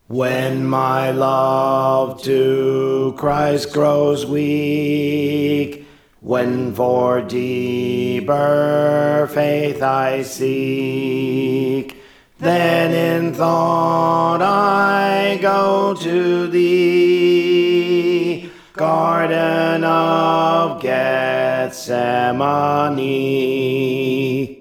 When my love to Christ grows weak, when for deeper faith I seek, then in thought I go to thee, Garden of Gethsemane.